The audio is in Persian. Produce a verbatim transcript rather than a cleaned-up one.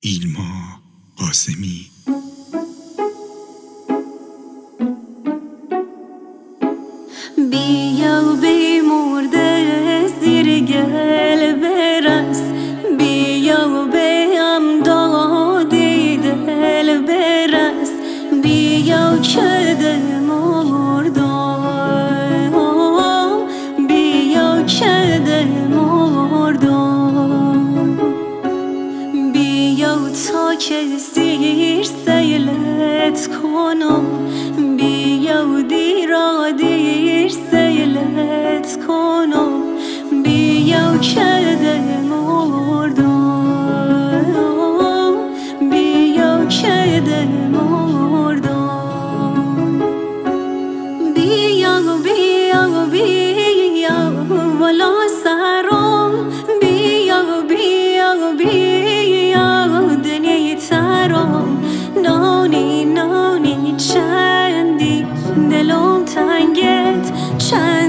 ایلما قاسمی. بیا و بیمرده زیر گل برس، بیا و بیم دادی دل برس، بیا که دل مردم، بیا که دل مردم، بیا تا که زیر سیلت کنم، بیا و دیرا دیر سیلت کنم، بیا که دل مردم، بیا که دل مردم، بیا و بیا و بیا والا سرم، بیا و بیا و بیا دنیای ترم، نانی نانی چندی دلم تنگت چند